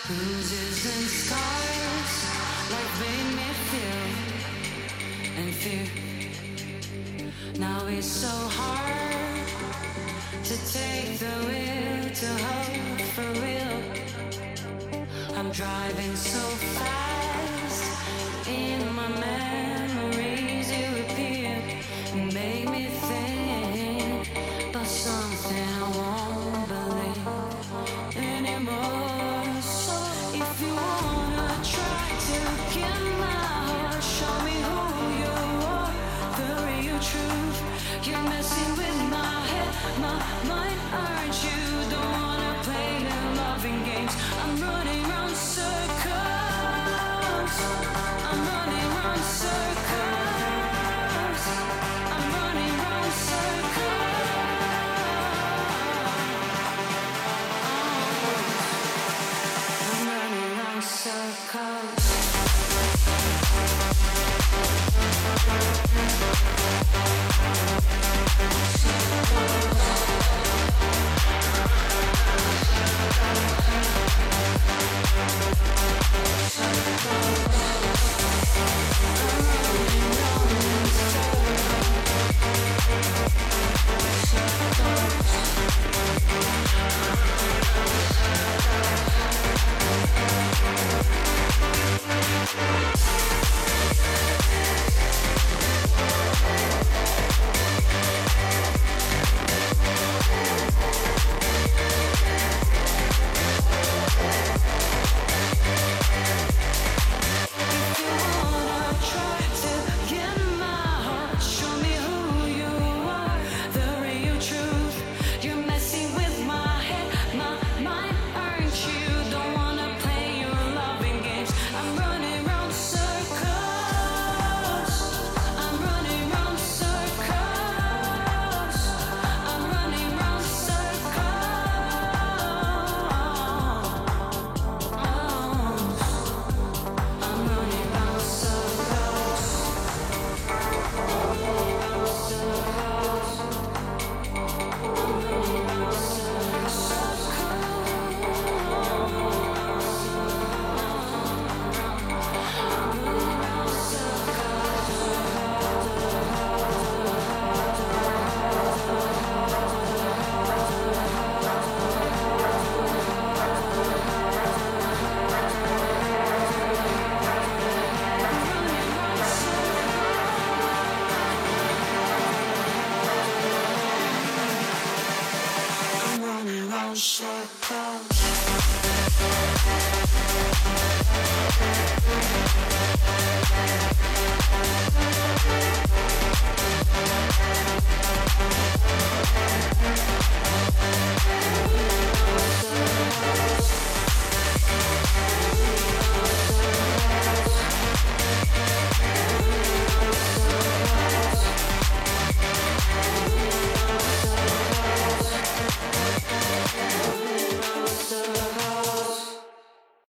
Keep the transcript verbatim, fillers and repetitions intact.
Bruises and scars, like made me feel and fear. Now it's so hard to take the wheel, to hope for real. I'm driving so fast, in my memories you appear. Make me think about something I won't believe anymore. So if you wanna try to get my heart, show me who you are, the real truth. You're messing with my head, my mind.